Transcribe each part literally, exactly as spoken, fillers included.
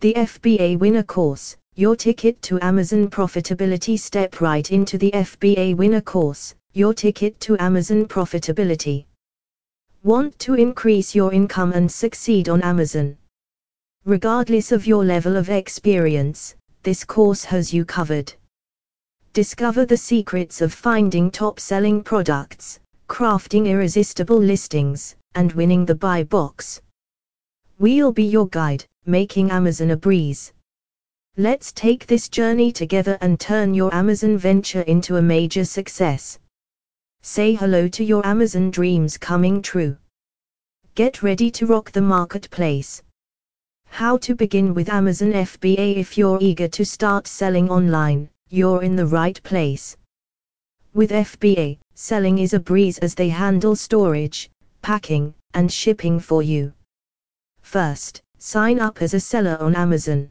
The F B A Winner Course, your ticket to Amazon profitability. Step right into the F B A Winner Course, your ticket to Amazon profitability. Want to increase your income and succeed on Amazon? Regardless of your level of experience, this course has you covered. Discover the secrets of finding top-selling products, crafting irresistible listings, and winning the buy box. We'll be your guide, making Amazon a breeze. Let's take this journey together and turn your Amazon venture into a major success. Say hello to your Amazon dreams coming true. Get ready to rock the marketplace. How to begin with Amazon F B A? If you're eager to start selling online, you're in the right place. With F B A, selling is a breeze as they handle storage, packing, and shipping for you. First, sign up as a seller on Amazon.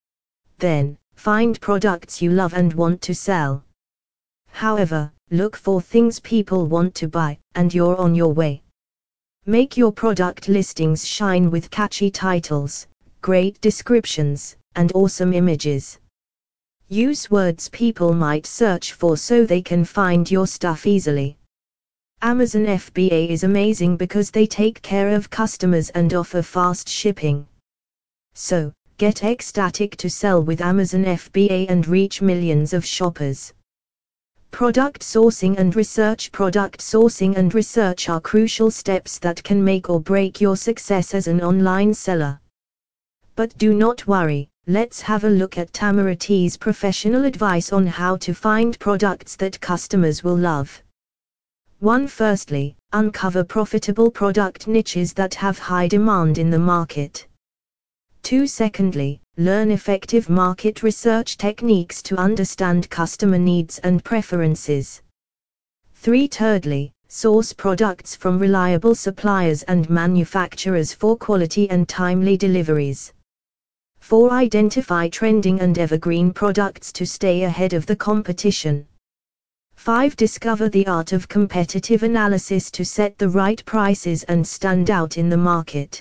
Then, find products you love and want to sell. However, look for things people want to buy, and you're on your way. Make your product listings shine with catchy titles, great descriptions, and awesome images. Use words people might search for so they can find your stuff easily. Amazon F B A is amazing because they take care of customers and offer fast shipping. So, get ecstatic to sell with Amazon F B A and reach millions of shoppers. Product sourcing and research. Product sourcing and research are crucial steps that can make or break your success as an online seller. But do not worry, let's have a look at Tamara T's professional advice on how to find products that customers will love. one Firstly, uncover profitable product niches that have high demand in the market. two Secondly, learn effective market research techniques to understand customer needs and preferences. three Thirdly, source products from reliable suppliers and manufacturers for quality and timely deliveries. four Identify trending and evergreen products to stay ahead of the competition. five Discover the art of competitive analysis to set the right prices and stand out in the market.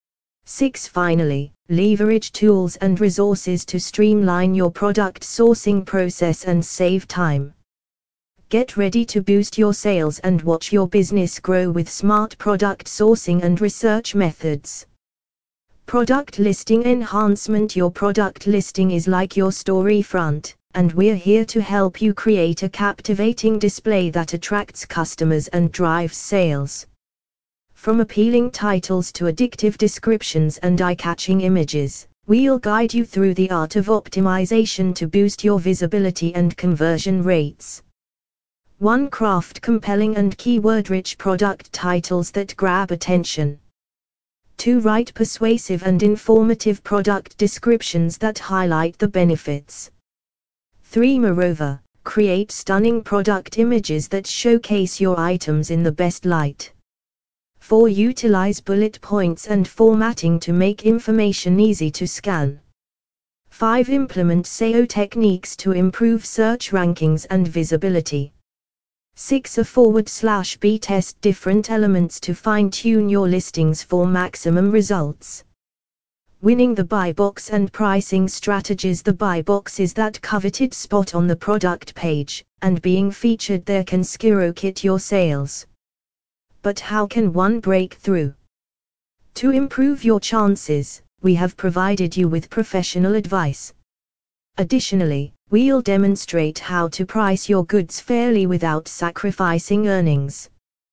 six Finally, leverage tools and resources to streamline your product sourcing process and save time. Get ready to boost your sales and watch your business grow with smart product sourcing and research methods. Product listing enhancement. Your product listing is like your storefront, and we're here to help you create a captivating display that attracts customers and drives sales. From appealing titles to addictive descriptions and eye-catching images, we'll guide you through the art of optimization to boost your visibility and conversion rates. one Craft compelling and keyword-rich product titles that grab attention. two Write persuasive and informative product descriptions that highlight the benefits. three Moreover, create stunning product images that showcase your items in the best light. four Utilize bullet points and formatting to make information easy to scan. five Implement S E O techniques to improve search rankings and visibility. six A forward slash B test different elements to fine-tune your listings for maximum results. Winning the buy box and pricing strategies. The buy box is that coveted spot on the product page, and being featured there can skyrocket your sales. But how can one break through? To improve your chances, we have provided you with professional advice. Additionally, we'll demonstrate how to price your goods fairly without sacrificing earnings.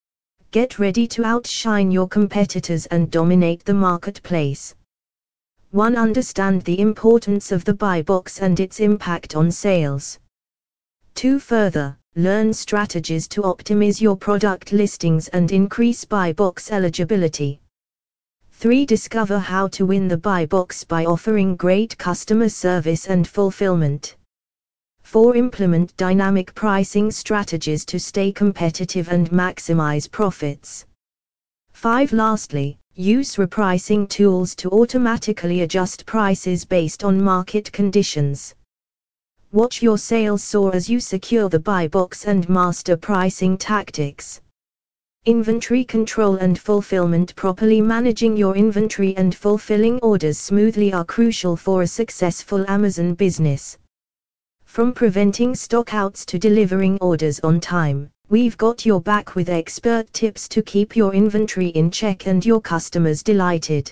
Get ready to outshine your competitors and dominate the marketplace. one Understand the importance of the buy box and its impact on sales. two Further, learn strategies to optimize your product listings and increase buy box eligibility. three Discover how to win the buy box by offering great customer service and fulfillment. four Implement dynamic pricing strategies to stay competitive and maximize profits. five Lastly, use repricing tools to automatically adjust prices based on market conditions. Watch your sales soar as you secure the buy box and master pricing tactics. Inventory control and fulfillment. Properly managing your inventory and fulfilling orders smoothly are crucial for a successful Amazon business. From preventing stockouts to delivering orders on time, we've got your back with expert tips to keep your inventory in check and your customers delighted.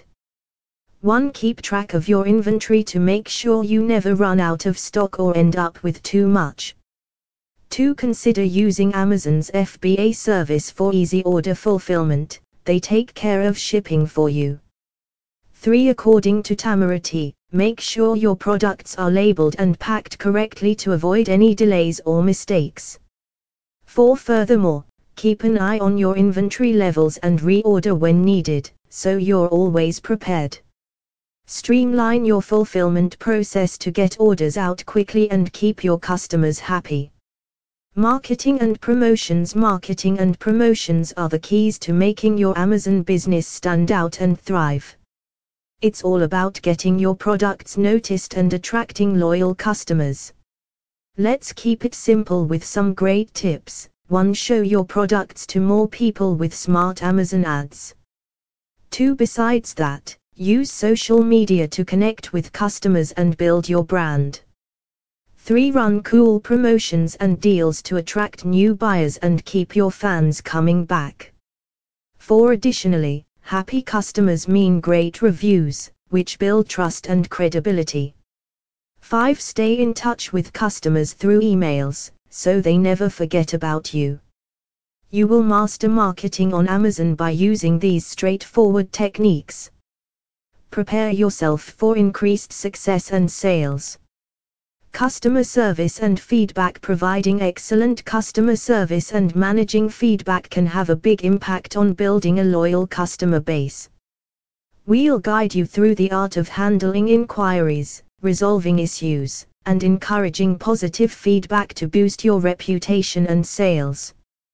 one Keep track of your inventory to make sure you never run out of stock or end up with too much. two Consider using Amazon's F B A service for easy order fulfillment. They take care of shipping for you. three According to Tamaraty, make sure your products are labeled and packed correctly to avoid any delays or mistakes. four Furthermore, keep an eye on your inventory levels and reorder when needed, so you're always prepared. Streamline your fulfillment process to get orders out quickly and keep your customers happy. Marketing and promotions. Marketing and promotions are the keys to making your Amazon business stand out and thrive. It's all about getting your products noticed and attracting loyal customers. Let's keep it simple with some great tips. one Show your products to more people with smart Amazon ads. two Besides that, use social media to connect with customers and build your brand. three Run cool promotions and deals to attract new buyers and keep your fans coming back. four Additionally, happy customers mean great reviews, which build trust and credibility. five Stay in touch with customers through emails, so they never forget about you. You will master marketing on Amazon by using these straightforward techniques. Prepare yourself for increased success and sales. Customer service and feedback. Providing excellent customer service and managing feedback can have a big impact on building a loyal customer base. We'll guide you through the art of handling inquiries, resolving issues, and encouraging positive feedback to boost your reputation and sales.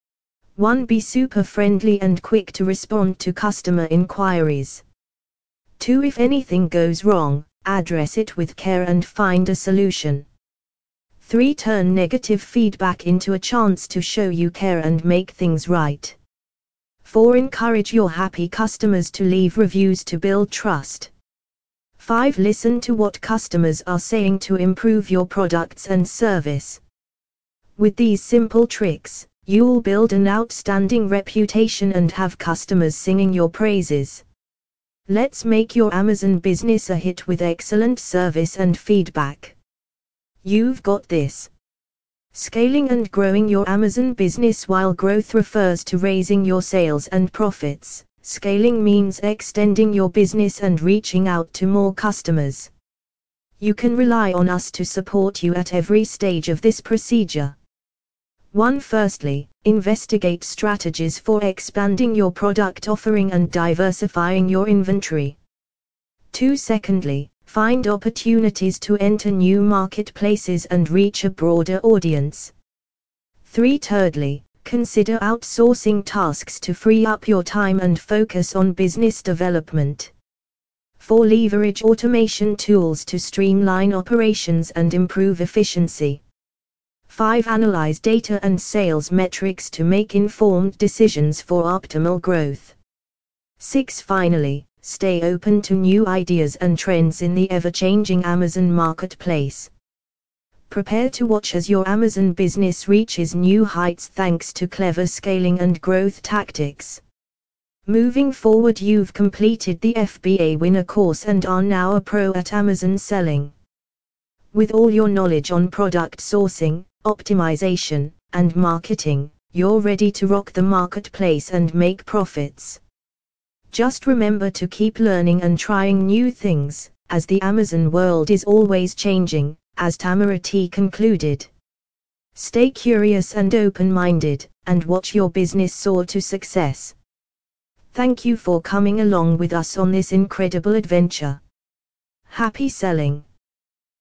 one Be super friendly and quick to respond to customer inquiries. two If anything goes wrong, address it with care and find a solution. three Turn negative feedback into a chance to show you care and make things right. four Encourage your happy customers to leave reviews to build trust. five Listen to what customers are saying to improve your products and service. With these simple tricks, you'll build an outstanding reputation and have customers singing your praises. Let's make your Amazon business a hit with excellent service and feedback. You've got this. Scaling and growing your Amazon business. While growth refers to raising your sales and profits, scaling means extending your business and reaching out to more customers. You can rely on us to support you at every stage of this procedure. one Firstly, investigate strategies for expanding your product offering and diversifying your inventory. two Secondly, find opportunities to enter new marketplaces and reach a broader audience. three Thirdly, consider outsourcing tasks to free up your time and focus on business development. four Leverage automation tools to streamline operations and improve efficiency. five Analyze data and sales metrics to make informed decisions for optimal growth. six Finally, stay open to new ideas and trends in the ever-changing Amazon marketplace. Prepare to watch as your Amazon business reaches new heights thanks to clever scaling and growth tactics. Moving forward, you've completed the F B A Winner course and are now a pro at Amazon selling. With all your knowledge on product sourcing, optimization, and marketing, you're ready to rock the marketplace and make profits. Just remember to keep learning and trying new things, as the Amazon world is always changing, as Tamaraty concluded. Stay curious and open-minded, and watch your business soar to success. Thank you for coming along with us on this incredible adventure. Happy selling!